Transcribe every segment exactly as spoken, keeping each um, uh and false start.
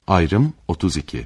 Ayrım otuz iki.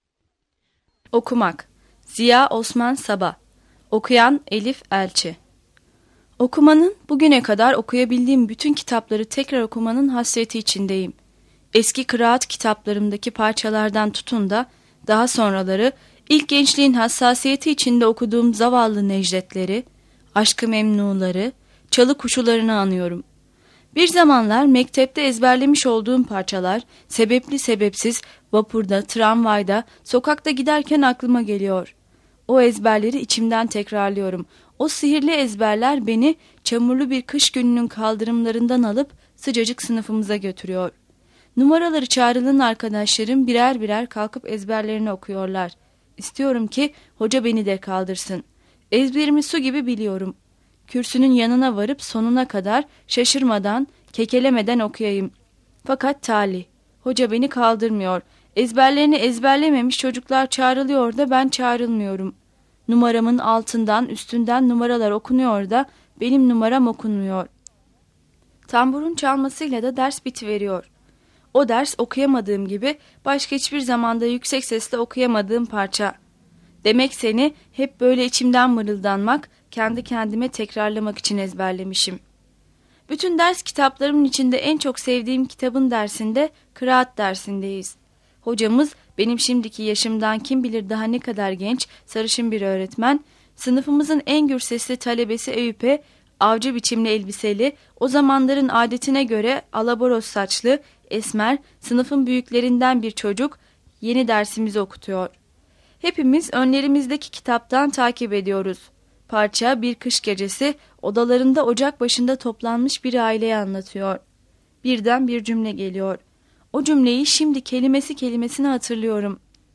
Okumak. Ziya Osman Sabah. Okuyan Elif Elçi. Okumanın, bugüne kadar okuyabildiğim bütün kitapları tekrar okumanın hasreti içindeyim. Eski kıraat kitaplarımdaki parçalardan tutun da daha sonraları ilk gençliğin hassasiyeti içinde okuduğum zavallı Necdetleri, Aşk-ı Memnu'ları, Çalı Kuşularını anıyorum. Bir zamanlar mektepte ezberlemiş olduğum parçalar sebepli sebepsiz vapurda, tramvayda, sokakta giderken aklıma geliyor. O ezberleri içimden tekrarlıyorum. O sihirli ezberler beni çamurlu bir kış gününün kaldırımlarından alıp sıcacık sınıfımıza götürüyor. Numaraları çağrılan arkadaşlarım birer birer kalkıp ezberlerini okuyorlar. İstiyorum ki hoca beni de kaldırsın. Ezberimi su gibi biliyorum. Kürsünün yanına varıp sonuna kadar şaşırmadan, kekelemeden okuyayım. Fakat talih, hoca beni kaldırmıyor. Ezberlerini ezberlememiş çocuklar çağrılıyor da ben çağrılmıyorum. Numaramın altından, üstünden numaralar okunuyor da benim numaram okunmuyor. Tamburun çalmasıyla da ders bitiveriyor. O ders okuyamadığım gibi başka hiçbir zamanda yüksek sesle okuyamadığım parça. Demek seni hep böyle içimden mırıldanmak, kendi kendime tekrarlamak için ezberlemişim. Bütün ders kitaplarımın içinde en çok sevdiğim kitabın dersinde kıraat dersindeyiz. Hocamız benim şimdiki yaşımdan kim bilir daha ne kadar genç, sarışın bir öğretmen, sınıfımızın en gür sesli talebesi Eyüp'e avcı biçimli elbiseli, o zamanların adetine göre alaboros saçlı, esmer, sınıfın büyüklerinden bir çocuk yeni dersimizi okutuyor. Hepimiz önlerimizdeki kitaptan takip ediyoruz. Parça bir kış gecesi odalarında ocak başında toplanmış bir aileyi anlatıyor. Birden bir cümle geliyor. O cümleyi şimdi kelimesi kelimesine hatırlıyorum.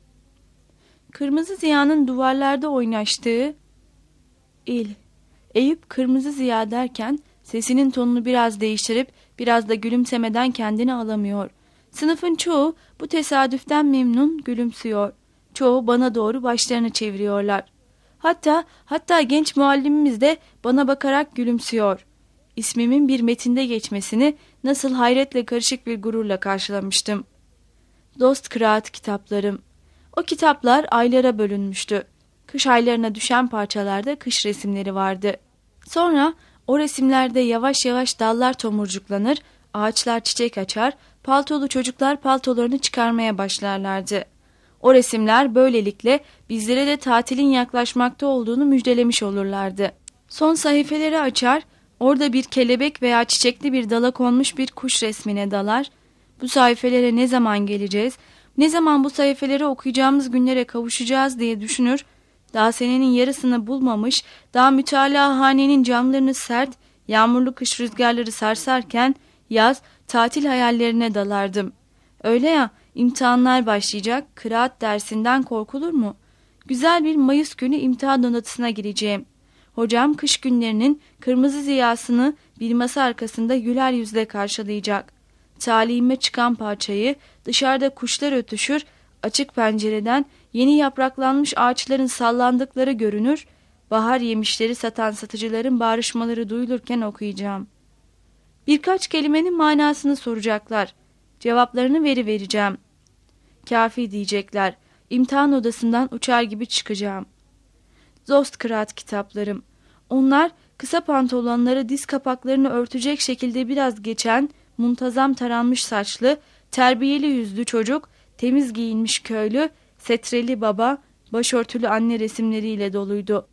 Kırmızı Ziya'nın duvarlarda oynaştığı il. Eyüp Kırmızı Ziya derken sesinin tonunu biraz değiştirip biraz da gülümsemeden kendini alamıyor. Sınıfın çoğu bu tesadüften memnun gülümsüyor. Çoğu bana doğru başlarını çeviriyorlar. Hatta hatta genç muallimimiz de bana bakarak gülümsüyor. İsmimin bir metinde geçmesini nasıl hayretle karışık bir gururla karşılamıştım. Dost kıraat kitaplarım. O kitaplar aylara bölünmüştü. Kış aylarına düşen parçalarda kış resimleri vardı. Sonra o resimlerde yavaş yavaş dallar tomurcuklanır, ağaçlar çiçek açar, paltolu çocuklar paltolarını çıkarmaya başlarlardı. O resimler böylelikle bizlere de tatilin yaklaşmakta olduğunu müjdelemiş olurlardı. Son sayfeleri açar, orada bir kelebek veya çiçekli bir dala konmuş bir kuş resmine dalar. Bu sayfelere ne zaman geleceğiz, ne zaman bu sayfeleri okuyacağımız günlere kavuşacağız diye düşünür. Daha senenin yarısını bulmamış, daha mütalahanenin camlarını sert, yağmurlu kış rüzgarları sarsarken yaz, tatil hayallerine dalardım. Öyle ya, imtihanlar başlayacak, kıraat dersinden korkulur mu? Güzel bir Mayıs günü imtihan odasına gireceğim. Hocam kış günlerinin kırmızı ziyasını bir masa arkasında güler yüzle karşılayacak. Talihime çıkan parçayı dışarıda kuşlar ötüşür, açık pencereden yeni yapraklanmış ağaçların sallandıkları görünür, bahar yemişleri satan satıcıların bağrışmaları duyulurken okuyacağım. Birkaç kelimenin manasını soracaklar. Cevaplarını veri vereceğim. Kafi diyecekler. İmtihan odasından uçar gibi çıkacağım. Dost kıraat kitaplarım. Onlar kısa pantolonları diz kapaklarını örtecek şekilde biraz geçen, muntazam taranmış saçlı, terbiyeli yüzlü çocuk, temiz giyinmiş köylü, setreli baba, başörtülü anne resimleriyle doluydu.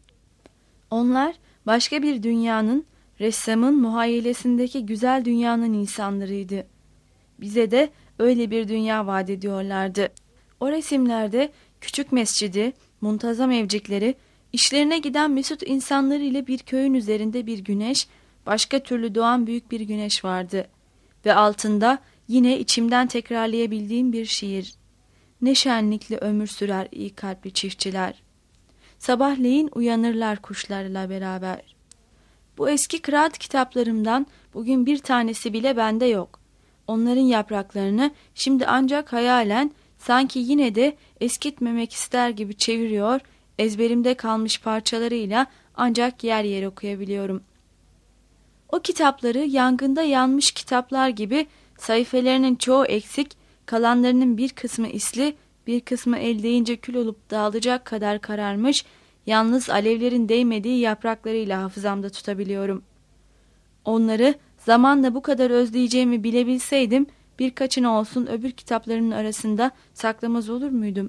Onlar başka bir dünyanın, ressamın muhayyilesindeki güzel dünyanın insanlarıydı. Bize de öyle bir dünya vaat ediyorlardı. O resimlerde küçük mescidi, muntazam evcikleri, işlerine giden mesut insanları ile bir köyün üzerinde bir güneş, başka türlü doğan büyük bir güneş vardı. Ve altında yine içimden tekrarlayabildiğim bir şiir. Ne şenlikli ömür sürer iyi kalpli çiftçiler. Sabahleyin uyanırlar kuşlarla beraber. Bu eski kıraat kitaplarımdan bugün bir tanesi bile bende yok. Onların yapraklarını şimdi ancak hayalen sanki yine de eskitmemek ister gibi çeviriyor, ezberimde kalmış parçalarıyla ancak yer yer okuyabiliyorum. O kitapları yangında yanmış kitaplar gibi sayfelerinin çoğu eksik, kalanlarının bir kısmı isli, bir kısmı el değince kül olup dağılacak kadar kararmış, yalnız alevlerin değmediği yapraklarıyla hafızamda tutabiliyorum. Onları zamanla bu kadar özleyeceğimi bilebilseydim, birkaçını olsun öbür kitaplarının arasında saklamaz olur muydum?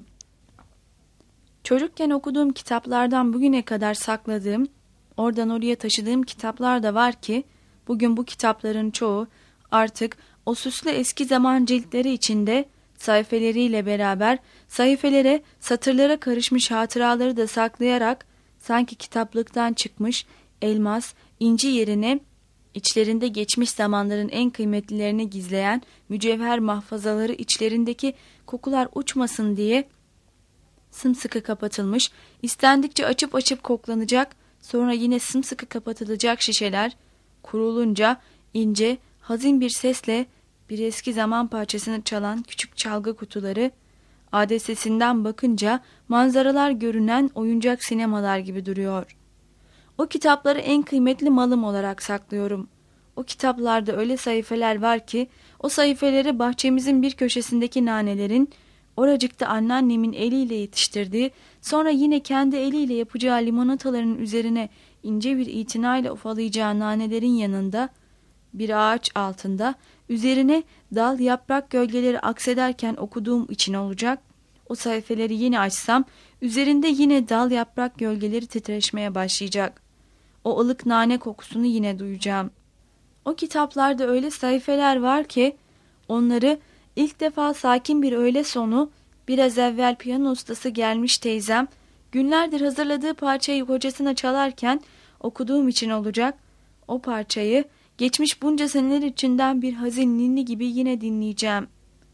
Çocukken okuduğum kitaplardan bugüne kadar sakladığım, oradan oraya taşıdığım kitaplar da var ki, bugün bu kitapların çoğu artık o süslü eski zaman ciltleri içinde sayfeleriyle beraber sayfelere, satırlara karışmış hatıraları da saklayarak sanki kitaplıktan çıkmış elmas, inci yerine içlerinde geçmiş zamanların en kıymetlilerini gizleyen mücevher mahfazaları içlerindeki kokular uçmasın diye sımsıkı kapatılmış, istendikçe açıp açıp koklanacak, sonra yine sımsıkı kapatılacak şişeler, kurulunca ince, hazin bir sesle bir eski zaman parçasını çalan küçük çalgı kutuları, adesesinden bakınca manzaralar görünen oyuncak sinemalar gibi duruyor. O kitapları en kıymetli malım olarak saklıyorum. O kitaplarda öyle sayfeler var ki, o sayfeleri bahçemizin bir köşesindeki nanelerin, oracıkta anneannemin eliyle yetiştirdiği, sonra yine kendi eliyle yapacağı limonataların üzerine ince bir itinayla ufalayacağı nanelerin yanında, bir ağaç altında, üzerine dal yaprak gölgeleri aksederken okuduğum için olacak. O sayfeleri yine açsam, üzerinde yine dal yaprak gölgeleri titreşmeye başlayacak. O ılık nane kokusunu yine duyacağım. O kitaplarda öyle sayfeler var ki, onları ilk defa sakin bir öğle sonu, biraz evvel piyano ustası gelmiş teyzem, günlerdir hazırladığı parçayı hocasına çalarken okuduğum için olacak. O parçayı geçmiş bunca seneler içinden bir hazin ninni gibi yine dinleyeceğim.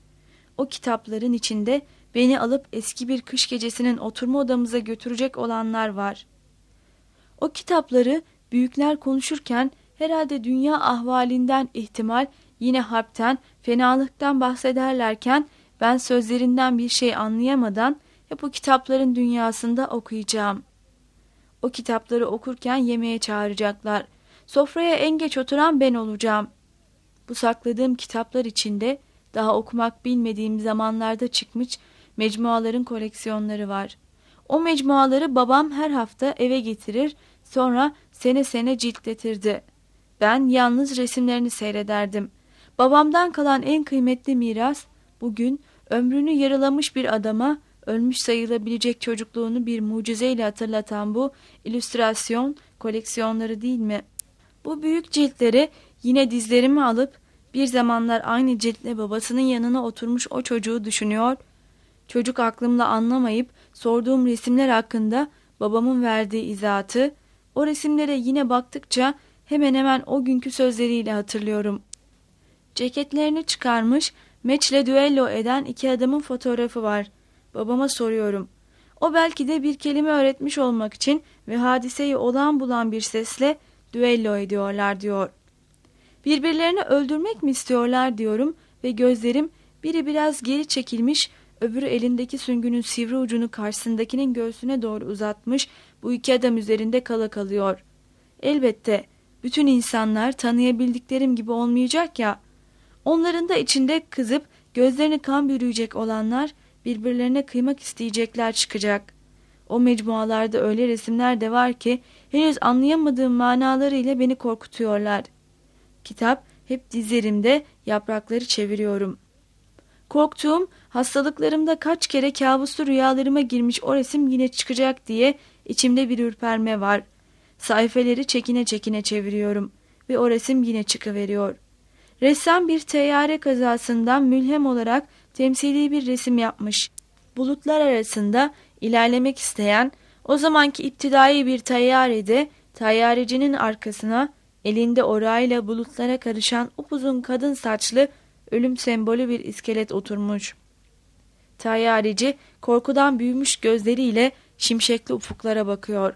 O kitapların içinde beni alıp eski bir kış gecesinin oturma odamıza götürecek olanlar var. O kitapları büyükler konuşurken herhalde dünya ahvalinden ihtimal, yine harpten, fenalıktan bahsederlerken ben sözlerinden bir şey anlayamadan hep o kitapların dünyasında okuyacağım. O kitapları okurken yemeğe çağıracaklar. Sofraya en geç oturan ben olacağım. Bu sakladığım kitaplar içinde daha okumak bilmediğim zamanlarda çıkmış mecmuaların koleksiyonları var. O mecmuaları babam her hafta eve getirir, sonra sene sene ciltletirdi. Ben yalnız resimlerini seyrederdim. Babamdan kalan en kıymetli miras, bugün ömrünü yarılamış bir adama ölmüş sayılabilecek çocukluğunu bir mucizeyle hatırlatan bu illüstrasyon koleksiyonları değil mi? Bu büyük ciltleri yine dizlerime alıp bir zamanlar aynı ciltle babasının yanına oturmuş o çocuğu düşünüyor, çocuk aklımla anlamayıp sorduğum resimler hakkında babamın verdiği izahatı, o resimlere yine baktıkça hemen hemen o günkü sözleriyle hatırlıyorum. Ceketlerini çıkarmış, meçle düello eden iki adamın fotoğrafı var. Babama soruyorum. O belki de bir kelime öğretmiş olmak için ve hadiseyi olağan bulan bir sesle düello ediyorlar diyor. Birbirlerini öldürmek mi istiyorlar diyorum ve gözlerim biri biraz geri çekilmiş, öbürü elindeki süngünün sivri ucunu karşısındakinin göğsüne doğru uzatmış, bu iki adam üzerinde kala kalıyor. Elbette bütün insanlar tanıyabildiklerim gibi olmayacak ya, onların da içinde kızıp gözlerini kan bürüyecek olanlar birbirlerine kıymak isteyecekler çıkacak. O mecmualarda öyle resimler de var ki henüz anlayamadığım manalarıyla beni korkutuyorlar. Kitap hep dizlerimde, yaprakları çeviriyorum. Korktuğum, hastalıklarımda kaç kere kabuslu rüyalarıma girmiş o resim yine çıkacak diye içimde bir ürperme var. Sayfeleri çekine çekine çeviriyorum ve o resim yine çıkıveriyor. Ressam bir teyyare kazasından mülhem olarak temsili bir resim yapmış. Bulutlar arasında ilerlemek isteyen, o zamanki iptidai bir teyyarede teyyarecinin arkasına elinde orayla bulutlara karışan upuzun kadın saçlı ölüm sembolü bir iskelet oturmuş. Teyyareci korkudan büyümüş gözleriyle şimşekli ufuklara bakıyor.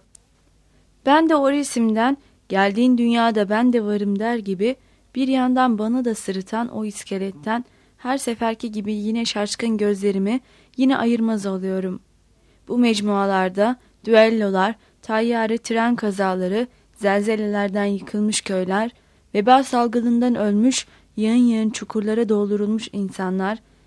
Ben de o resimden geldiğin dünyada ben de varım der gibi bir yandan bana da sırıtan o iskeletten her seferki gibi yine şaşkın gözlerimi yine ayırmaz oluyorum. Bu mecmualarda düellolar, tayyare tren kazaları, zelzelelerden yıkılmış köyler, veba salgınından ölmüş, yığın yığın çukurlara doldurulmuş insanlar,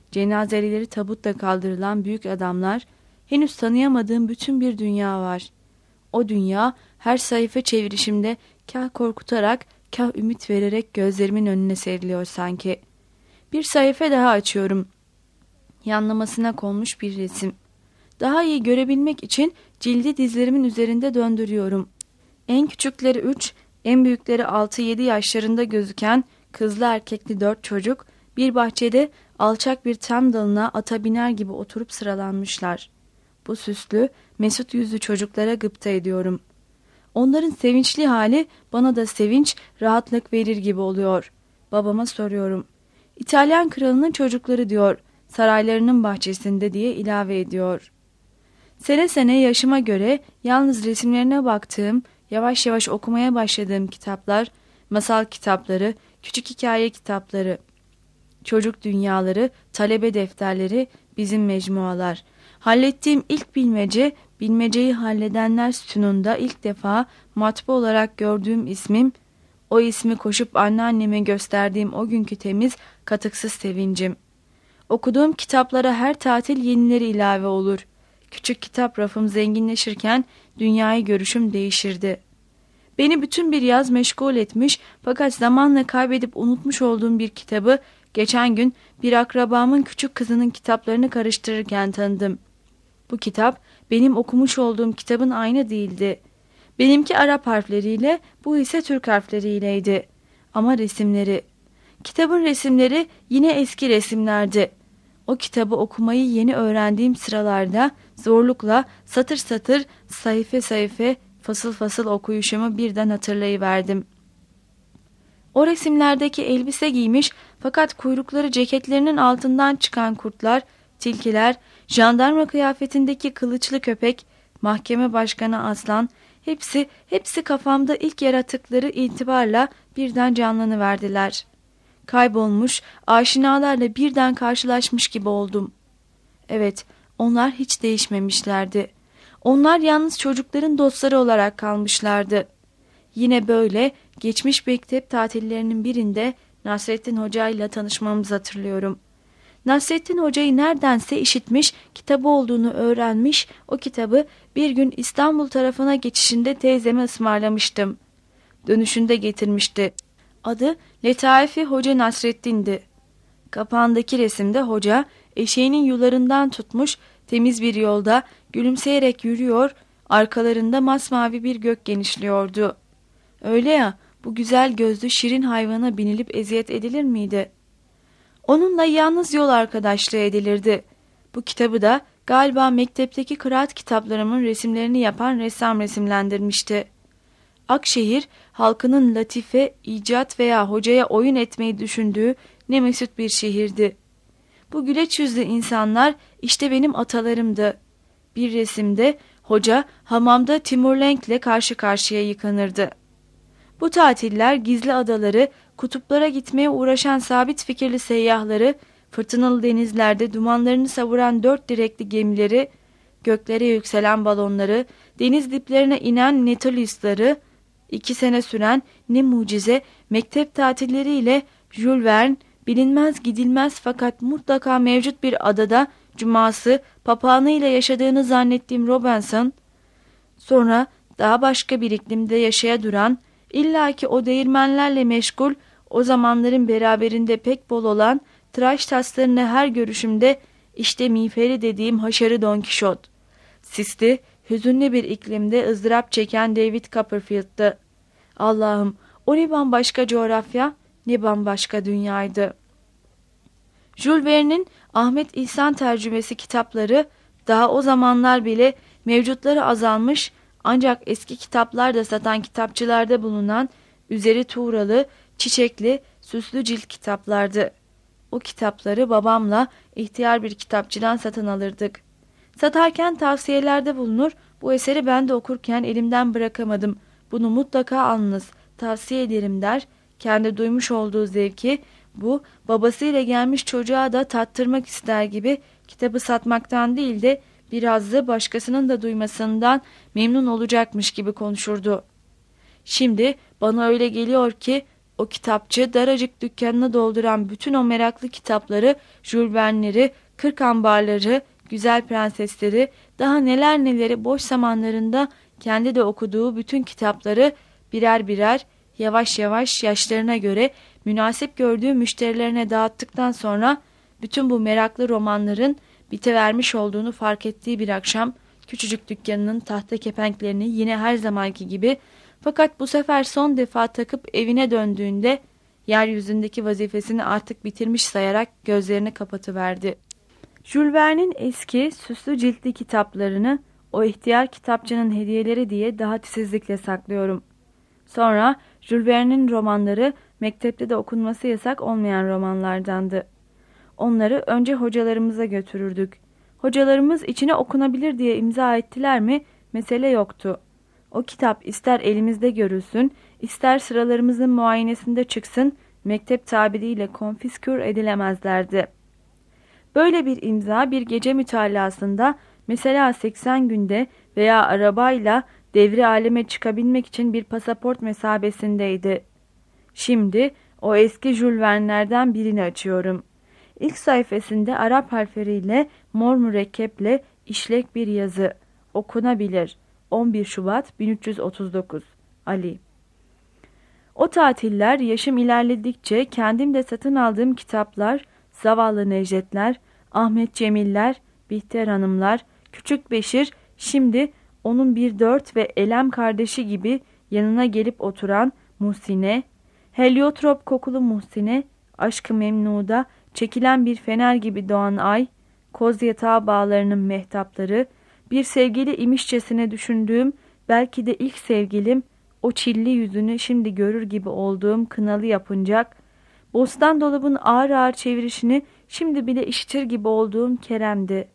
cenazeleri tabutla kaldırılan büyük adamlar, henüz tanıyamadığım bütün bir dünya var. O dünya her sayfa çevirişimde kah korkutarak, kah ümit vererek gözlerimin önüne seriliyor sanki. Bir sayfa daha açıyorum. Yanlamasına konmuş bir resim. Daha iyi görebilmek için cildi dizlerimin üzerinde döndürüyorum. En küçükleri üç, en büyükleri altı yedi yaşlarında gözüken kızlı erkekli dört çocuk bir bahçede alçak bir tam dalına ata biner gibi oturup sıralanmışlar. Bu süslü, mesut yüzlü çocuklara gıpta ediyorum. Onların sevinçli hali bana da sevinç, rahatlık verir gibi oluyor. Babama soruyorum. İtalyan kralının çocukları diyor, saraylarının bahçesinde diye ilave ediyor. Sene sene yaşıma göre yalnız resimlerine baktığım, yavaş yavaş okumaya başladığım kitaplar, masal kitapları, küçük hikaye kitapları, çocuk dünyaları, talebe defterleri, bizim mecmualar. Hallettiğim ilk bilmece, bilmeceyi halledenler sütununda ilk defa matbu olarak gördüğüm ismim, o ismi koşup anneanneme gösterdiğim o günkü temiz, katıksız sevincim. Okuduğum kitaplara her tatil yenileri ilave olur. Küçük kitap rafım zenginleşirken dünyayı görüşüm değişirdi. Beni bütün bir yaz meşgul etmiş fakat zamanla kaybedip unutmuş olduğum bir kitabı geçen gün bir akrabamın küçük kızının kitaplarını karıştırırken tanıdım. Bu kitap benim okumuş olduğum kitabın aynı değildi. Benimki Arap harfleriyle, bu ise Türk harfleriyleydi. Ama resimleri. Kitabın resimleri yine eski resimlerdi. O kitabı okumayı yeni öğrendiğim sıralarda zorlukla satır satır, sayfa sayfa, fasıl fasıl okuyuşumu birden hatırlayıverdim. O resimlerdeki elbise giymiş fakat kuyrukları ceketlerinin altından çıkan kurtlar, tilkiler, jandarma kıyafetindeki kılıçlı köpek, mahkeme başkanı aslan, hepsi hepsi kafamda ilk yaratıkları itibarla birden canlanıverdiler. Kaybolmuş, aşinalarla birden karşılaşmış gibi oldum. Evet, onlar hiç değişmemişlerdi. Onlar yalnız çocukların dostları olarak kalmışlardı. Yine böyle geçmiş mektep tatillerinin birinde Nasrettin Hoca ile tanışmamızı hatırlıyorum. Nasrettin Hoca'yı neredense işitmiş, kitabı olduğunu öğrenmiş, o kitabı bir gün İstanbul tarafına geçişinde teyzeme ısmarlamıştım. Dönüşünde getirmişti. Adı Letaifi Hoca Nasrettin'di. Kapağındaki resimde hoca eşeğinin yularından tutmuş temiz bir yolda gülümseyerek yürüyor, arkalarında masmavi bir gök genişliyordu. Öyle ya, bu güzel gözlü şirin hayvana binilip eziyet edilir miydi? Onunla yalnız yol arkadaşlığı edilirdi. Bu kitabı da galiba mektepteki kıraat kitaplarımın resimlerini yapan ressam resimlendirmişti. Akşehir, halkının latife, icat veya hocaya oyun etmeyi düşündüğü ne mesut bir şehirdi. Bu güleç yüzlü insanlar işte benim atalarımdı. Bir resimde hoca hamamda Timurlenk'le karşı karşıya yıkanırdı. Bu tatiller gizli adaları, kutuplara gitmeye uğraşan sabit fikirli seyyahları, fırtınalı denizlerde dumanlarını savuran dört direkli gemileri, göklere yükselen balonları, deniz diplerine inen Nautilus'ları, iki sene süren ne mucize mektep tatilleriyle Jules Verne, bilinmez gidilmez fakat mutlaka mevcut bir adada cuması, papağanıyla yaşadığını zannettiğim Robinson, sonra daha başka bir iklimde yaşaya duran, illaki o değirmenlerle meşgul, o zamanların beraberinde pek bol olan tıraş taslarını her görüşümde işte miğferi dediğim haşarı Don Kişot. Sisli, hüzünlü bir iklimde ızdırap çeken David Copperfield'dı. Allah'ım, o ne bambaşka coğrafya, ne bambaşka dünyaydı. Jules Verne'in Ahmet İhsan tercümesi kitapları daha o zamanlar bile mevcutları azalmış, ancak eski kitaplar da satan kitapçılarda bulunan üzeri tuğralı, çiçekli, süslü cilt kitaplardı. O kitapları babamla ihtiyar bir kitapçıdan satın alırdık. Satarken tavsiyelerde bulunur, bu eseri ben de okurken elimden bırakamadım. Bunu mutlaka alınız, tavsiye ederim der. Kendi duymuş olduğu zevki bu babasıyla gelmiş çocuğa da tattırmak ister gibi kitabı satmaktan değil de biraz da başkasının da duymasından memnun olacakmış gibi konuşurdu. Şimdi bana öyle geliyor ki O kitapçı daracık dükkanını dolduran bütün o meraklı kitapları, Jules Verne'leri, Kırk Ambarları, Güzel Prensesleri, daha neler neleri boş zamanlarında kendi de okuduğu bütün kitapları birer birer yavaş yavaş yaşlarına göre münasip gördüğü müşterilerine dağıttıktan sonra bütün bu meraklı romanların bitivermiş olduğunu fark ettiği bir akşam küçücük dükkanının tahta kepenklerini yine her zamanki gibi fakat bu sefer son defa takıp evine döndüğünde yeryüzündeki vazifesini artık bitirmiş sayarak gözlerini kapatıverdi. Jules Verne'in eski süslü ciltli kitaplarını o ihtiyar kitapçının hediyeleri diye daha titizlikle saklıyorum. Sonra Jules Verne'in romanları mektepte de okunması yasak olmayan romanlardandı. Onları önce hocalarımıza götürürdük. Hocalarımız içine okunabilir diye imza ettiler mi mesele yoktu. O kitap ister elimizde görülsün, ister sıralarımızın muayenesinde çıksın, mektep tabiriyle konfiskür edilemezlerdi. Böyle bir imza bir gece mütalasında mesela seksen günde veya arabayla devri aleme çıkabilmek için bir pasaport mesabesindeydi. Şimdi o eski Jules Verne'lerden birini açıyorum. İlk sayfasında Arap harfleriyle mor mürekkeple işlek bir yazı. Okunabilir. on bir Şubat bin üç yüz otuz dokuz. Ali. O tatiller yaşım ilerledikçe kendim de satın aldığım kitaplar, zavallı Necdetler, Ahmet Cemiller, Bihter Hanımlar, Küçük Beşir, şimdi onun bir dört ve Elem kardeşi gibi yanına gelip oturan Muhsine, heliotrop kokulu Muhsine, Aşk-ı Memnu'da çekilen bir fener gibi doğan ay, koz yatağı bağlarının mehtapları, bir sevgili imişçesine düşündüğüm, belki de ilk sevgilim, o çilli yüzünü şimdi görür gibi olduğum kınalı yapıncak, bostan dolabın ağır ağır çevirişini şimdi bile işitir gibi olduğum Kerem'di.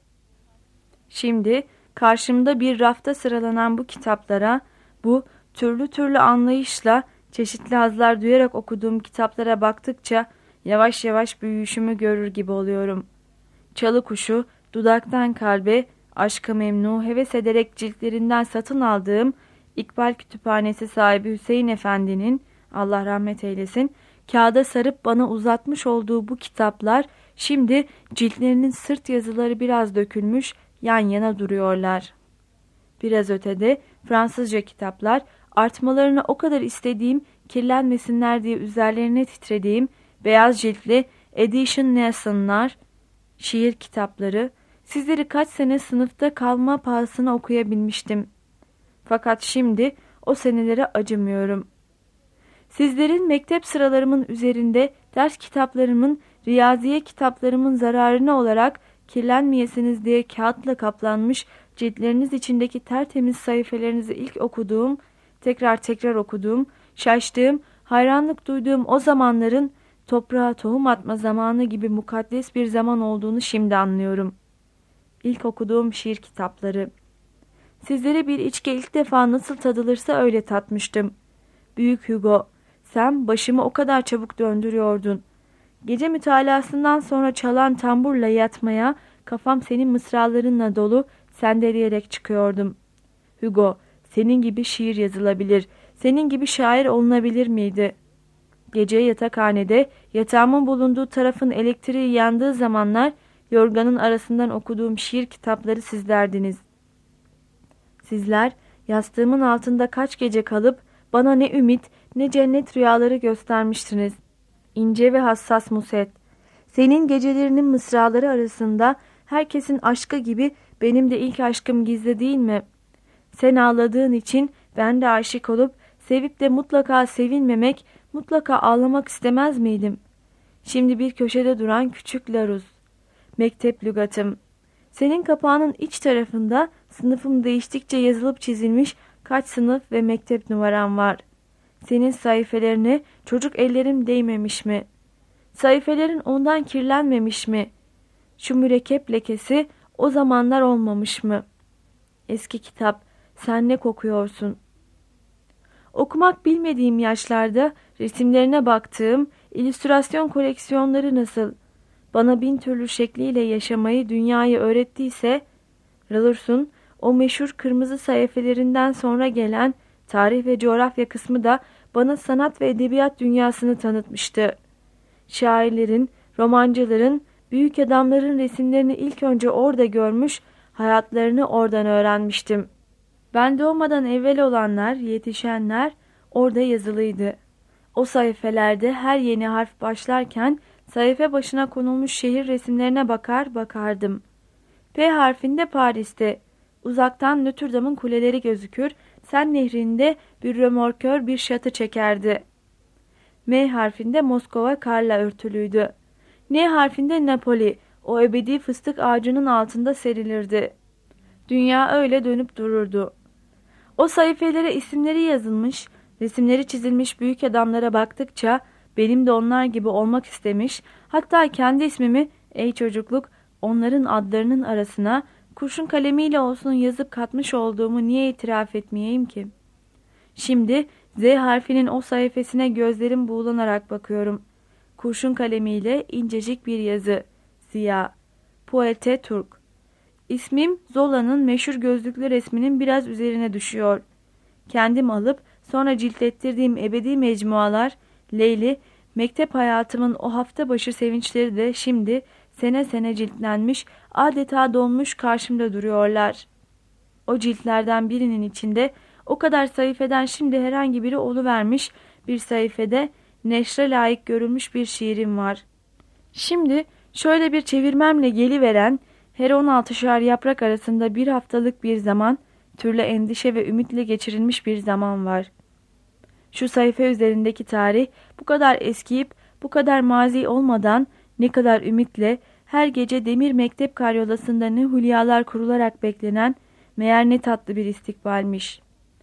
Şimdi karşımda bir rafta sıralanan bu kitaplara, bu türlü türlü anlayışla çeşitli hazlar duyarak okuduğum kitaplara baktıkça yavaş yavaş büyüyüşümü görür gibi oluyorum. Çalı Kuşu, Dudaktan Kalbe, Aşk-ı Memnu heves ederek ciltlerinden satın aldığım İkbal Kütüphanesi sahibi Hüseyin Efendi'nin, Allah rahmet eylesin, kağıda sarıp bana uzatmış olduğu bu kitaplar şimdi ciltlerinin sırt yazıları biraz dökülmüş yan yana duruyorlar. Biraz ötede Fransızca kitaplar, artmalarını o kadar istediğim, kirlenmesinler diye üzerlerine titrediğim beyaz ciltli Edition Nelson'lar, şiir kitapları, sizleri kaç sene sınıfta kalma pahasına okuyabilmiştim. Fakat şimdi o senelere acımıyorum. Sizlerin mektep sıralarımın üzerinde ders kitaplarımın, riyaziye kitaplarımın zararına olarak kirlenmeyesiniz diye kağıtla kaplanmış ciltleriniz içindeki tertemiz sayfalarınızı ilk okuduğum, tekrar tekrar okuduğum, şaştığım, hayranlık duyduğum o zamanların toprağa tohum atma zamanı gibi mukaddes bir zaman olduğunu şimdi anlıyorum. İlk okuduğum şiir kitapları. Sizlere bir içki ilk defa nasıl tadılırsa öyle tatmıştım. Büyük Hugo, sen başımı o kadar çabuk döndürüyordun. Gece mütalasından sonra çalan tamburla yatmaya, kafam senin mısralarınla dolu, sendeleyerek çıkıyordum. Hugo, senin gibi şiir yazılabilir, senin gibi şair olunabilir miydi? Gece yatakhanede, yatağımın bulunduğu tarafın elektriği yandığı zamanlar, yorganın arasından okuduğum şiir kitapları sizlerdiniz. Sizler, yastığımın altında kaç gece kalıp, bana ne ümit, ne cennet rüyaları göstermiştiniz. İnce ve hassas Muset, senin gecelerinin mısraları arasında herkesin aşkı gibi benim de ilk aşkım gizli değil mi? Sen ağladığın için ben de aşık olup sevip de mutlaka sevilmemek, mutlaka ağlamak istemez miydim? Şimdi bir köşede duran küçük Larus, mektep lügatım. Senin kapağının iç tarafında sınıfım değiştikçe yazılıp çizilmiş kaç sınıf ve mektep numaram var. Senin sayfelerine çocuk ellerim değmemiş mi? Sayfelerin ondan kirlenmemiş mi? Şu mürekkep lekesi o zamanlar olmamış mı? Eski kitap, sen ne kokuyorsun? Okumak bilmediğim yaşlarda resimlerine baktığım illüstrasyon koleksiyonları nasıl, bana bin türlü şekliyle yaşamayı, dünyayı öğrettiyse, Ralph'un o meşhur kırmızı sayfelerinden sonra gelen tarih ve coğrafya kısmı da bana sanat ve edebiyat dünyasını tanıtmıştı. Şairlerin, romancıların, büyük adamların resimlerini ilk önce orada görmüş, hayatlarını oradan öğrenmiştim. Ben doğmadan evvel olanlar, yetişenler orada yazılıydı. O sayfelerde her yeni harf başlarken sayfa başına konulmuş şehir resimlerine bakar bakardım. P harfinde Paris'te, uzaktan Notre Dame'ın kuleleri gözükür, Sen nehrinde bir römorkör bir şatı çekerdi. M harfinde Moskova karla örtülüydü. N harfinde Napoli, o ebedi fıstık ağacının altında serilirdi. Dünya öyle dönüp dururdu. O sayfelere isimleri yazılmış, resimleri çizilmiş büyük adamlara baktıkça benim de onlar gibi olmak istemiş, hatta kendi ismimi ey çocukluk onların adlarının arasına kurşun kalemiyle olsun yazıp katmış olduğumu niye itiraf etmeyeyim ki? Şimdi Z harfinin o sayfasına gözlerim buğulanarak bakıyorum. Kurşun kalemiyle incecik bir yazı. Ziya. Poete Türk. İsmim Zola'nın meşhur gözlüklü resminin biraz üzerine düşüyor. Kendim alıp sonra ciltlettirdiğim ebedi mecmualar, Leyli, mektep hayatımın o hafta başı sevinçleri de şimdi sene sene ciltlenmiş, adeta donmuş karşımda duruyorlar. O ciltlerden birinin içinde o kadar sayfeden şimdi herhangi biri oluvermiş, bir sayfede neşre layık görülmüş bir şiirim var. Şimdi şöyle bir çevirmemle geliveren, her on altışar yaprak arasında bir haftalık bir zaman, türlü endişe ve ümitle geçirilmiş bir zaman var. Şu sayfa üzerindeki tarih bu kadar eskiyip bu kadar mazi olmadan ne kadar ümitle her gece demir mektep karyolasında ne hülyalar kurularak beklenen meğer ne tatlı bir istikbalmiş.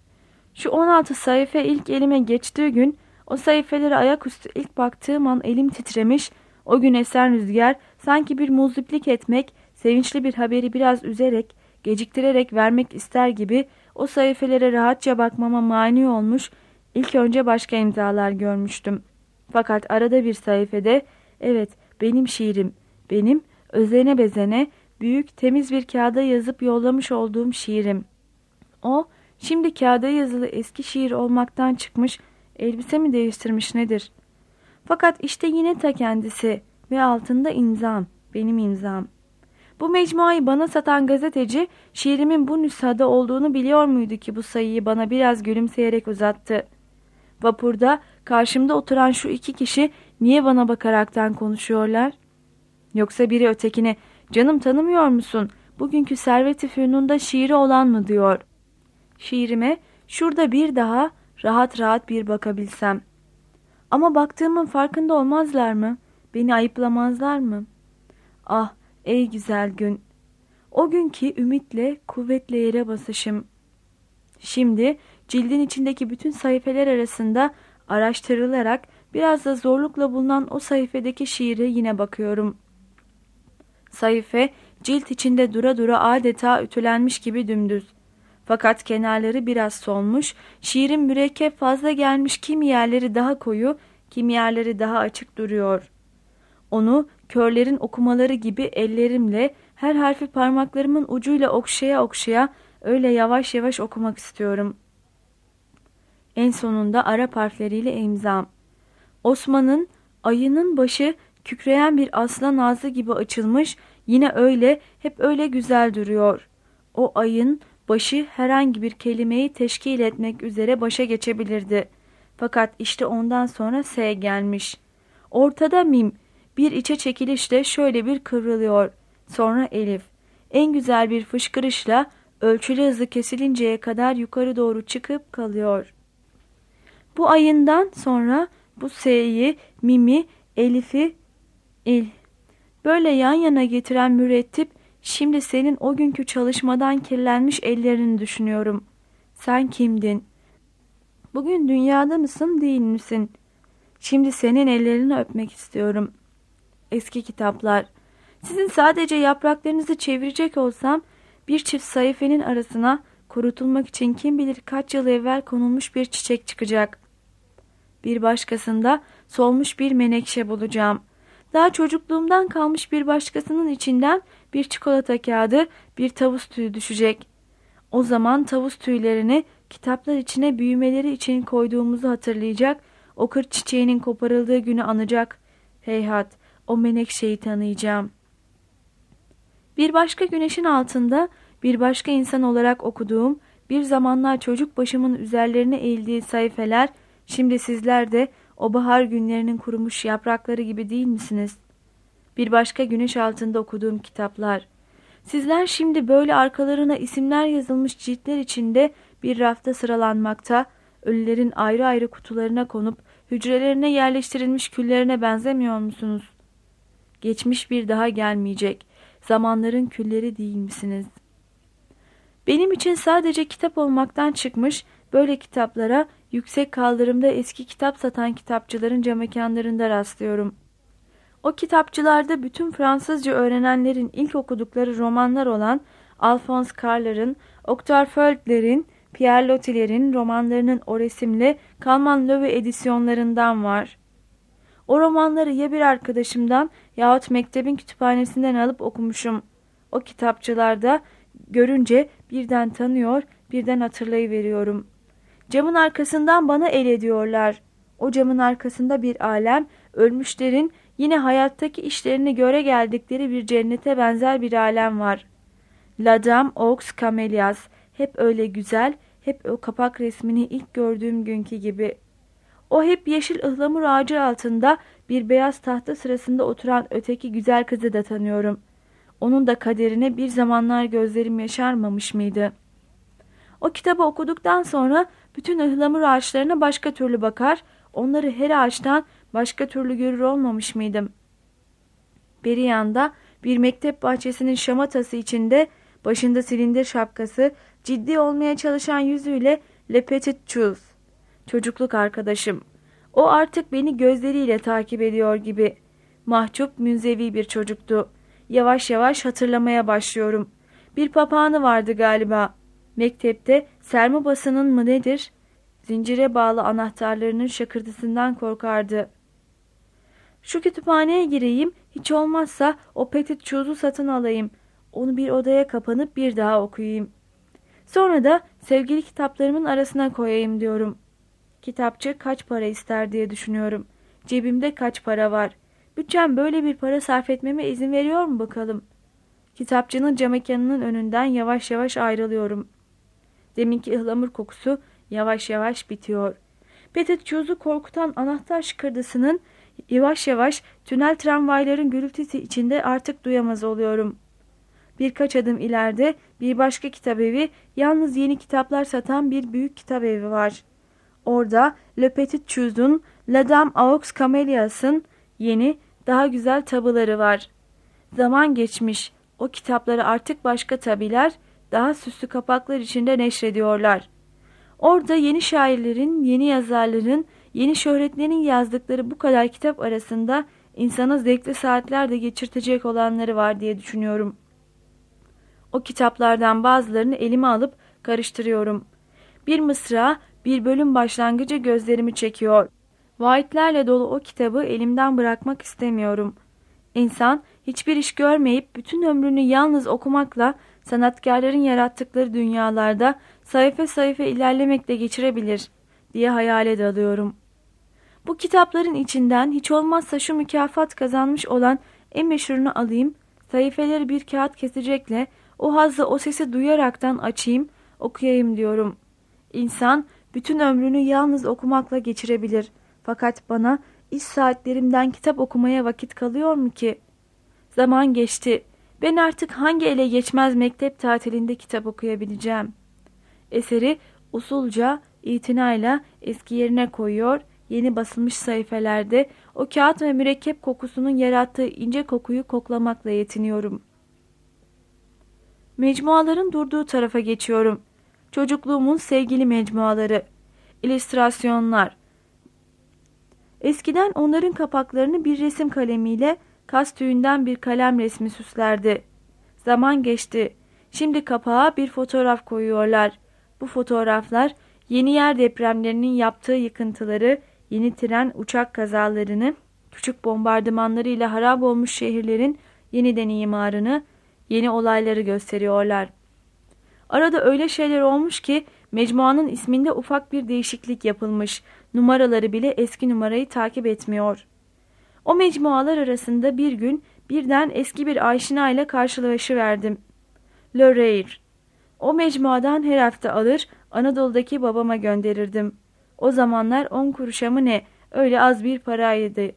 Şu on altı sayfa ilk elime geçtiği gün o sayfeleri ayaküstü ilk baktığım an elim titremiş, o gün esen rüzgar sanki bir muziplik etmek, sevinçli bir haberi biraz üzerek, geciktirerek vermek ister gibi o sayfelere rahatça bakmama mani olmuş, ilk önce başka imzalar görmüştüm. Fakat arada bir sayfede, evet benim şiirim, benim özene bezene, büyük temiz bir kağıda yazıp yollamış olduğum şiirim. O, şimdi kağıda yazılı eski şiir olmaktan çıkmış, elbise mi değiştirmiş nedir? Fakat işte yine ta kendisi ve altında imzam, benim imzam. Bu mecmuayı bana satan gazeteci şiirimin bu nüshada olduğunu biliyor muydu ki bu sayıyı bana biraz gülümseyerek uzattı. Vapurda karşımda oturan şu iki kişi niye bana bakaraktan konuşuyorlar? Yoksa biri ötekine canım tanımıyor musun? Bugünkü Servet-i Fünun'da şiiri olan mı diyor. Şiirime şurada bir daha rahat rahat bir bakabilsem. Ama baktığımın farkında olmazlar mı? Beni ayıplamazlar mı? Ah ey güzel gün! O günkü ümitle, kuvvetle yere basışım. Şimdi cildin içindeki bütün sayfeler arasında araştırılarak biraz da zorlukla bulunan o sayfadaki şiire yine bakıyorum. Sayfa cilt içinde dura dura adeta ütülenmiş gibi dümdüz. Fakat kenarları biraz solmuş, şiirin mürekkep fazla gelmiş, kimi yerleri daha koyu, kimi yerleri daha açık duruyor. Onu körlerin okumaları gibi ellerimle her harfi parmaklarımın ucuyla okşaya okşaya öyle yavaş yavaş okumak istiyorum. En sonunda Arap harfleriyle imzam. Osman'ın ayının başı kükreyen bir aslan ağzı gibi açılmış, yine öyle, hep öyle güzel duruyor. O ayın başı herhangi bir kelimeyi teşkil etmek üzere başa geçebilirdi. Fakat işte ondan sonra S gelmiş. Ortada mim, bir içe çekilişle şöyle bir kıvrılıyor. Sonra elif. En güzel bir fışkırışla ölçülü hızı kesilinceye kadar yukarı doğru çıkıp kalıyor. Bu ayından sonra bu S'yi, mimi, elifi, il. Böyle yan yana getiren mürettip, şimdi senin o günkü çalışmadan kirlenmiş ellerini düşünüyorum. Sen kimdin? Bugün dünyada mısın, değil misin? Şimdi senin ellerini öpmek istiyorum. Eski kitaplar. Sizin sadece yapraklarınızı çevirecek olsam, bir çift sayfenin arasına kurutulmak için kim bilir kaç yıl evvel konulmuş bir çiçek çıkacak. Bir başkasında solmuş bir menekşe bulacağım. Daha çocukluğumdan kalmış bir başkasının içinden bir çikolata kağıdı, bir tavus tüyü düşecek. O zaman tavus tüylerini kitaplar içine büyümeleri için koyduğumuzu hatırlayacak, o kır çiçeğinin koparıldığı günü anacak. Heyhat, o menekşeyi tanıyacağım. Bir başka güneşin altında, bir başka insan olarak okuduğum, bir zamanlar çocuk başımın üzerlerine eğildiği sayfeler, şimdi sizler de o bahar günlerinin kurumuş yaprakları gibi değil misiniz? Bir başka güneş altında okuduğum kitaplar. Sizler şimdi böyle arkalarına isimler yazılmış ciltler içinde bir rafta sıralanmakta, ölülerin ayrı ayrı kutularına konup hücrelerine yerleştirilmiş küllerine benzemiyor musunuz? Geçmiş bir daha gelmeyecek, zamanların külleri değil misiniz? Benim için sadece kitap olmaktan çıkmış, böyle kitaplara yüksek kaldırımda eski kitap satan kitapçıların camekanlarında rastlıyorum. O kitapçılarda bütün Fransızca öğrenenlerin ilk okudukları romanlar olan Alphonse Karr'ların, Octave Feuille'lerin, Pierre Loti'lerin romanlarının o resimli Kalman Löwe edisyonlarından var. O romanları ya bir arkadaşımdan yahut mektebin kütüphanesinden alıp okumuşum. O kitapçılarda görünce birden tanıyor, birden hatırlayıveriyorum. Camın arkasından bana el ediyorlar. O camın arkasında bir alem, ölmüşlerin yine hayattaki işlerini göre geldikleri bir cennete benzer bir alem var. La Dame aux Camélias, hep öyle güzel, hep o kapak resmini ilk gördüğüm günkü gibi. O hep yeşil ıhlamur ağacı altında bir beyaz tahta sırasında oturan öteki güzel kızı da tanıyorum. Onun da kaderine bir zamanlar gözlerim yaşarmamış mıydı? O kitabı okuduktan sonra bütün ıhlamur ağaçlarına başka türlü bakar, onları her ağaçtan başka türlü görür olmamış mıydım? Beri yanda bir mektep bahçesinin şamatası içinde, başında silindir şapkası, ciddi olmaya çalışan yüzüyle Le Petit Chose, çocukluk arkadaşım. O artık beni gözleriyle takip ediyor gibi. Mahcup, münzevi bir çocuktu. Yavaş yavaş hatırlamaya başlıyorum. Bir papağanı vardı galiba. Mektepte serme basının mı nedir? Zincire bağlı anahtarlarının şakırtısından korkardı. Şu kütüphaneye gireyim, hiç olmazsa o Petit Chose'u satın alayım. Onu bir odaya kapanıp bir daha okuyayım. Sonra da sevgili kitaplarımın arasına koyayım diyorum. Kitapçı kaç para ister diye düşünüyorum. Cebimde kaç para var? Bütçem böyle bir para sarf etmeme izin veriyor mu bakalım? Kitapçının camekanının önünden yavaş yavaş ayrılıyorum. Deminki ıhlamur kokusu yavaş yavaş bitiyor. Petit Chose'u korkutan anahtar şıkırdısının yavaş yavaş tünel tramvayların gürültüsü içinde artık duyamaz oluyorum. Birkaç adım ileride bir başka kitap evi, yalnız yeni kitaplar satan bir büyük kitap evi var. Orada Le Petit Chose'un, La Dame aux Camélias'ın yeni, daha güzel tabuları var. Zaman geçmiş, o kitapları artık başka tabiler, daha süslü kapaklar içinde neşrediyorlar. Orada yeni şairlerin, yeni yazarların, yeni şöhretlerin yazdıkları bu kadar kitap arasında insana zevkli saatler de geçirtecek olanları var diye düşünüyorum. O kitaplardan bazılarını elime alıp karıştırıyorum. Bir mısra, bir bölüm başlangıcı gözlerimi çekiyor. Vaatlerle dolu o kitabı elimden bırakmak istemiyorum. İnsan hiçbir iş görmeyip bütün ömrünü yalnız okumakla sanatkarların yarattıkları dünyalarda sayfa sayfa ilerlemekle geçirebilir diye hayale dalıyorum. Bu kitapların içinden hiç olmazsa şu mükafat kazanmış olan en meşhurunu alayım, sayfaları bir kağıt kesecekle o hazzı o sesi duyaraktan açayım, okuyayım diyorum. İnsan bütün ömrünü yalnız okumakla geçirebilir. Fakat bana iş saatlerimden kitap okumaya vakit kalıyor mu ki? Zaman geçti. Ben artık hangi ele geçmez mektep tatilinde kitap okuyabileceğim? Eseri usulca, itinayla eski yerine koyuyor, yeni basılmış sayfelerde o kağıt ve mürekkep kokusunun yarattığı ince kokuyu koklamakla yetiniyorum. Mecmuaların durduğu tarafa geçiyorum. Çocukluğumun sevgili mecmuaları, illüstrasyonlar. Eskiden onların kapaklarını bir resim kalemiyle kas tüyünden bir kalem resmi süslerdi. Zaman geçti. Şimdi kapağa bir fotoğraf koyuyorlar. Bu fotoğraflar yeni yer depremlerinin yaptığı yıkıntıları, yeni tren uçak kazalarını, küçük bombardımanlarıyla harap olmuş şehirlerin yeniden imarını, yeni olayları gösteriyorlar. Arada öyle şeyler olmuş ki mecmuanın isminde ufak bir değişiklik yapılmış. Numaraları bile eski numarayı takip etmiyor. O mecmualar arasında bir gün birden eski bir aşina ile karşılaşıverdim. Le Rire. O mecmuadan her hafta alır Anadolu'daki babama gönderirdim. O zamanlar on kuruşa mı ne, öyle az bir paraydı.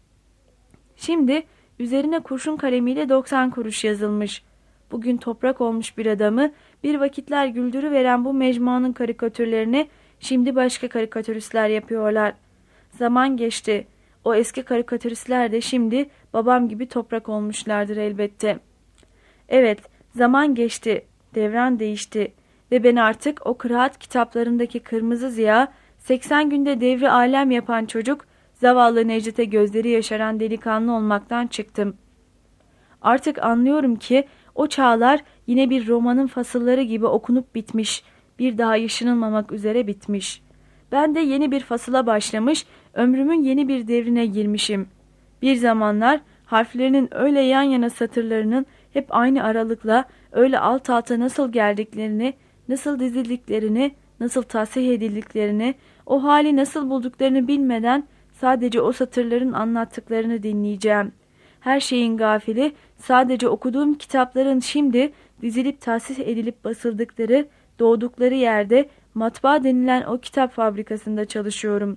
Şimdi üzerine kurşun kalemiyle doksan kuruş yazılmış. Bugün toprak olmuş bir adamı bir vakitler güldürüveren bu mecmuanın karikatürlerini şimdi başka karikatüristler yapıyorlar. Zaman geçti. O eski karikatüristler de şimdi babam gibi toprak olmuşlardır elbette. Evet, zaman geçti, devran değişti ve ben artık o kıraat kitaplarındaki kırmızı ziya, seksen günde devri alem yapan çocuk, zavallı Necdet'e gözleri yaşaran delikanlı olmaktan çıktım. Artık anlıyorum ki o çağlar yine bir romanın fasılları gibi okunup bitmiş, bir daha yaşanılmamak üzere bitmiş. Ben de yeni bir fasıla başlamış, ömrümün yeni bir devrine girmişim. Bir zamanlar harflerinin öyle yan yana satırlarının hep aynı aralıkla öyle alt alta nasıl geldiklerini, nasıl dizildiklerini, nasıl tasih edildiklerini, o hali nasıl bulduklarını bilmeden sadece o satırların anlattıklarını dinleyeceğim. Her şeyin gafili, sadece okuduğum kitapların şimdi dizilip tahsis edilip basıldıkları, doğdukları yerde matbaa denilen o kitap fabrikasında çalışıyorum.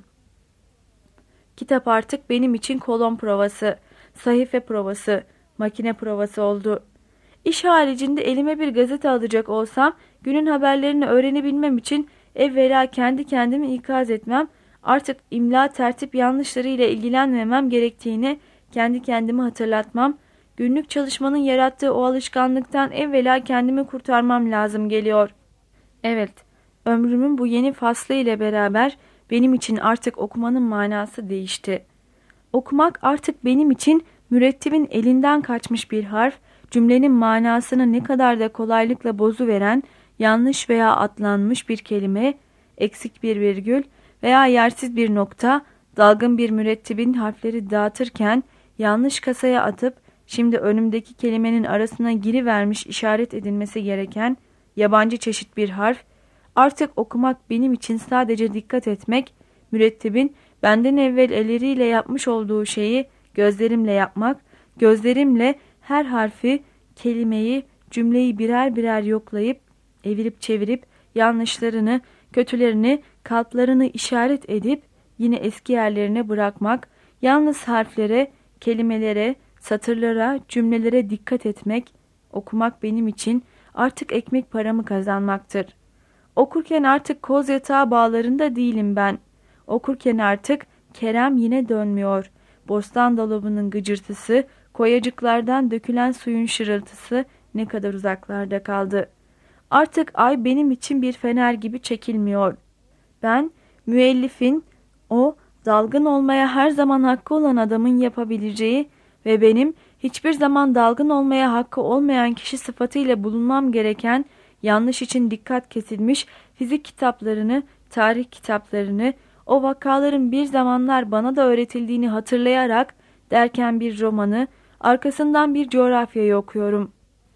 Kitap artık benim için kolon provası, sahife provası, makine provası oldu. İş haricinde elime bir gazete alacak olsam, günün haberlerini öğrenebilmem için evvela kendi kendimi ikaz etmem, artık imla tertip yanlışları ile ilgilenmemem gerektiğini kendi kendime hatırlatmam, günlük çalışmanın yarattığı o alışkanlıktan evvela kendimi kurtarmam lazım geliyor. Evet, ömrümün bu yeni faslı ile beraber benim için artık okumanın manası değişti. Okumak artık benim için mürettibin elinden kaçmış bir harf, cümlenin manasını ne kadar da kolaylıkla bozuveren, yanlış veya atlanmış bir kelime, eksik bir virgül veya yersiz bir nokta, dalgın bir mürettibin harfleri dağıtırken yanlış kasaya atıp şimdi önümdeki kelimenin arasına girivermiş işaret edilmesi gereken yabancı çeşit bir harf, artık okumak benim için sadece dikkat etmek, mürettibin benden evvel elleriyle yapmış olduğu şeyi gözlerimle yapmak, gözlerimle her harfi, kelimeyi, cümleyi birer birer yoklayıp, evirip çevirip, yanlışlarını, kötülerini, kalplarını işaret edip, yine eski yerlerine bırakmak, yalnız harflere, kelimelere, satırlara, cümlelere dikkat etmek, okumak benim için artık ekmek paramı kazanmaktır. Okurken artık koz yatağı bağlarında değilim ben. Okurken artık Kerem yine dönmüyor. Bostan dolabının gıcırtısı, koyacıklardan dökülen suyun şırıltısı ne kadar uzaklarda kaldı. Artık ay benim için bir fener gibi çekilmiyor. Ben, müellifin, o dalgın olmaya her zaman hakkı olan adamın yapabileceği ve benim hiçbir zaman dalgın olmaya hakkı olmayan kişi sıfatıyla bulunmam gereken, yanlış için dikkat kesilmiş fizik kitaplarını, tarih kitaplarını, o vakaların bir zamanlar bana da öğretildiğini hatırlayarak derken bir romanı, arkasından bir coğrafyayı okuyorum.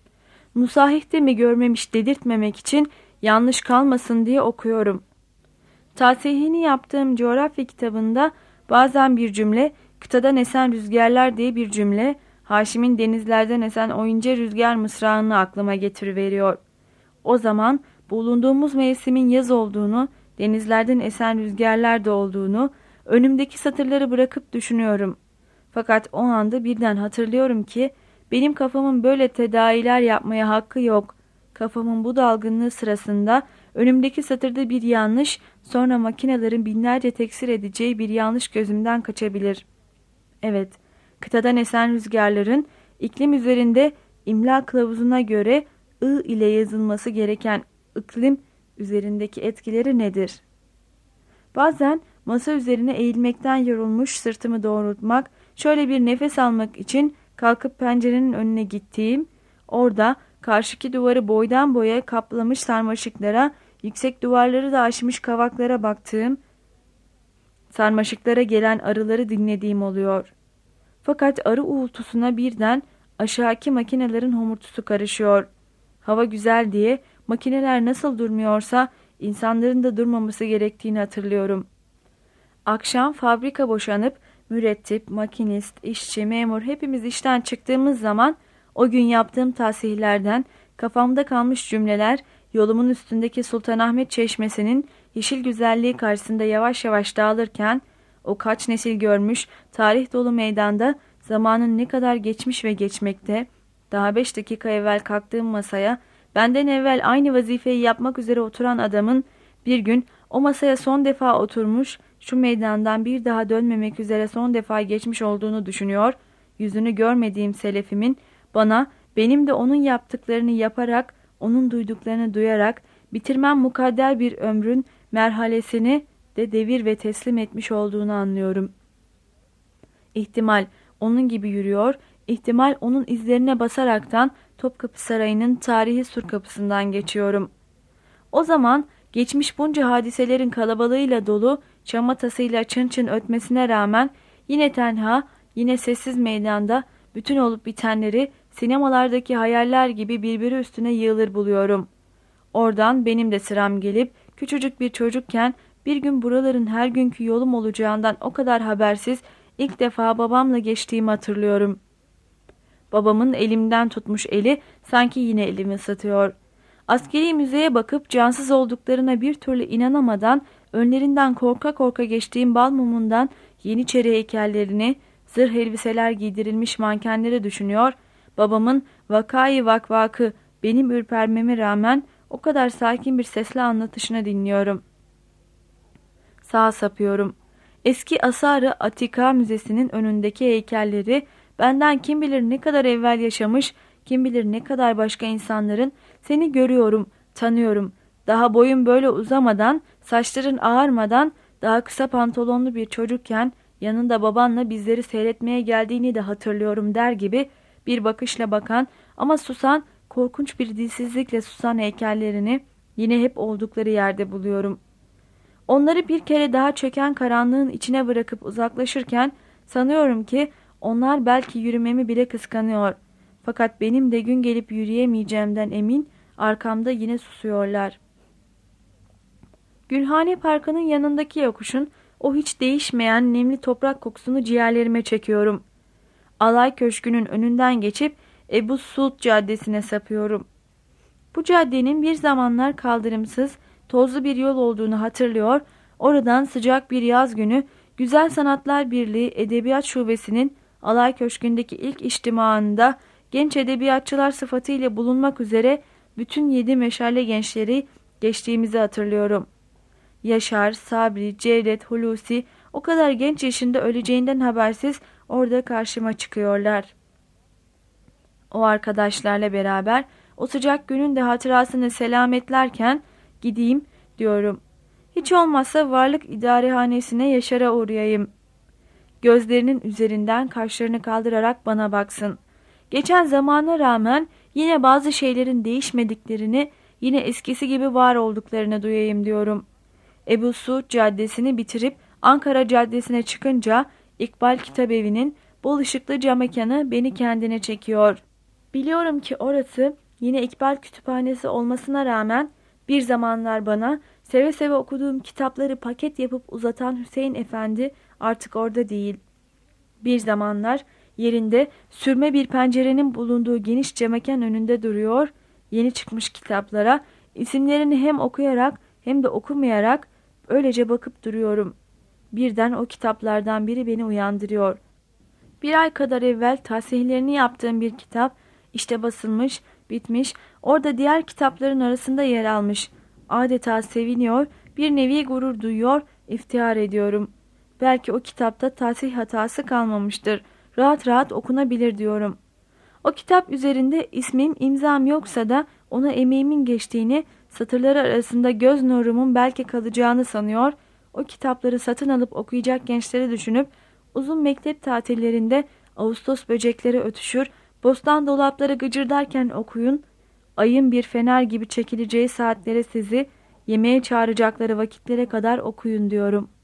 Musahihte mi görmemiş dedirtmemek için yanlış kalmasın diye okuyorum. Tasihini yaptığım coğrafya kitabında bazen bir cümle, kıtadan esen rüzgarlar diye bir cümle, Haşim'in denizlerden esen oyunca rüzgar mısrağını aklıma getiriveriyor. O zaman bulunduğumuz mevsimin yaz olduğunu, denizlerden esen rüzgarlar da olduğunu, önümdeki satırları bırakıp düşünüyorum. Fakat o anda birden hatırlıyorum ki benim kafamın böyle tedailer yapmaya hakkı yok. Kafamın bu dalgınlığı sırasında önümdeki satırda bir yanlış, sonra makinelerin binlerce teksir edeceği bir yanlış gözümden kaçabilir. Evet, kıtadan esen rüzgarların iklim üzerinde imla kılavuzuna göre I ile yazılması gereken iklim üzerindeki etkileri nedir? Bazen masa üzerine eğilmekten yorulmuş sırtımı doğrultmak, şöyle bir nefes almak için kalkıp pencerenin önüne gittiğim, orada karşıki duvarı boydan boya kaplamış sarmaşıklara, yüksek duvarları da aşmış kavaklara baktığım, sarmaşıklara gelen arıları dinlediğim oluyor. Fakat arı uğultusuna birden aşağıki makinelerin homurtusu karışıyor. Hava güzel diye makineler nasıl durmuyorsa insanların da durmaması gerektiğini hatırlıyorum. Akşam fabrika boşanıp mürettip, makinist, işçi, memur hepimiz işten çıktığımız zaman o gün yaptığım tasihlerden kafamda kalmış cümleler yolumun üstündeki Sultanahmet Çeşmesi'nin yeşil güzelliği karşısında yavaş yavaş dağılırken o kaç nesil görmüş tarih dolu meydanda zamanın ne kadar geçmiş ve geçmekte, daha beş dakika evvel kalktığım masaya benden evvel aynı vazifeyi yapmak üzere oturan adamın bir gün o masaya son defa oturmuş, şu meydandan bir daha dönmemek üzere son defa geçmiş olduğunu düşünüyor, yüzünü görmediğim selefimin bana benim de onun yaptıklarını yaparak, onun duyduklarını duyarak bitirmem mukadder bir ömrün merhalesini de devir ve teslim etmiş olduğunu anlıyorum. İhtimal onun gibi yürüyor, ihtimal onun izlerine basaraktan Topkapı Sarayı'nın tarihi sur kapısından geçiyorum. O zaman geçmiş bunca hadiselerin kalabalığıyla dolu, şamatasıyla çın çın ötmesine rağmen yine tenha, yine sessiz meydanda bütün olup bitenleri sinemalardaki hayaller gibi birbiri üstüne yığılır buluyorum. Oradan benim de sıram gelip küçücük bir çocukken bir gün buraların her günkü yolum olacağından o kadar habersiz ilk defa babamla geçtiğimi hatırlıyorum. Babamın elimden tutmuş eli sanki yine elimi ısıtıyor. Askeri müzeye bakıp cansız olduklarına bir türlü inanamadan önlerinden korka korka geçtiğim bal mumundan Yeniçeri heykellerini, zırh elbiseler giydirilmiş mankenleri düşünüyor, babamın vakayı vakvakı benim ürpermeme rağmen o kadar sakin bir sesle anlatışını dinliyorum. Sağa sapıyorum. Eski Asar-ı Atika Müzesi'nin önündeki heykelleri benden kim bilir ne kadar evvel yaşamış, kim bilir ne kadar başka insanların seni görüyorum, tanıyorum. Daha boyun böyle uzamadan, saçların ağarmadan, daha kısa pantolonlu bir çocukken yanında babanla bizleri seyretmeye geldiğini de hatırlıyorum der gibi bir bakışla bakan ama susan, korkunç bir dilsizlikle susan heykellerini yine hep oldukları yerde buluyorum. Onları bir kere daha çöken karanlığın içine bırakıp uzaklaşırken sanıyorum ki onlar belki yürümemi bile kıskanıyor. Fakat benim de gün gelip yürüyemeyeceğimden emin arkamda yine susuyorlar. Gülhane Parkı'nın yanındaki yokuşun o hiç değişmeyen nemli toprak kokusunu ciğerlerime çekiyorum. Alay Köşkü'nün önünden geçip Ebu Suud Caddesi'ne sapıyorum. Bu caddenin bir zamanlar kaldırımsız, tozlu bir yol olduğunu hatırlıyor, oradan sıcak bir yaz günü Güzel Sanatlar Birliği Edebiyat Şubesi'nin Alay Köşkü'ndeki ilk içtimaında genç edebiyatçılar sıfatıyla bulunmak üzere bütün yedi meşale gençleri geçtiğimizi hatırlıyorum. Yaşar, Sabri, Cevdet, Hulusi o kadar genç yaşında öleceğinden habersiz orada karşıma çıkıyorlar. O arkadaşlarla beraber o sıcak günün de hatırasını selametlerken gideyim diyorum. Hiç olmazsa varlık idarehanesine Yaşar'a uğrayayım. Gözlerinin üzerinden kaşlarını kaldırarak bana baksın. Geçen zamana rağmen yine bazı şeylerin değişmediklerini, yine eskisi gibi var olduklarını duyayım diyorum. Ebu Suud Caddesi'ni bitirip Ankara Caddesi'ne çıkınca İkbal Kitabevi'nin bol ışıklı cam mekanı beni kendine çekiyor. Biliyorum ki orası yine İkbal Kütüphanesi olmasına rağmen bir zamanlar bana seve seve okuduğum kitapları paket yapıp uzatan Hüseyin Efendi artık orada değil. Bir zamanlar yerinde sürme bir pencerenin bulunduğu geniş camekan önünde duruyor, yeni çıkmış kitaplara isimlerini hem okuyarak hem de okumayarak öylece bakıp duruyorum. Birden o kitaplardan biri beni uyandırıyor. Bir ay kadar evvel tahsihlerini yaptığım bir kitap işte basılmış, bitmiş, orada diğer kitapların arasında yer almış. Adeta seviniyor, bir nevi gurur duyuyor, iftihar ediyorum. Belki o kitapta tahsih hatası kalmamıştır. Rahat rahat okunabilir diyorum. O kitap üzerinde ismim, imzam yoksa da ona emeğimin geçtiğini, satırları arasında göz nurumun belki kalacağını sanıyor, o kitapları satın alıp okuyacak gençleri düşünüp, uzun mektep tatillerinde Ağustos böcekleri ötüşür, bostan dolapları gıcırdarken okuyun, ayın bir fener gibi çekileceği saatlere sizi, yemeğe çağıracakları vakitlere kadar okuyun diyorum.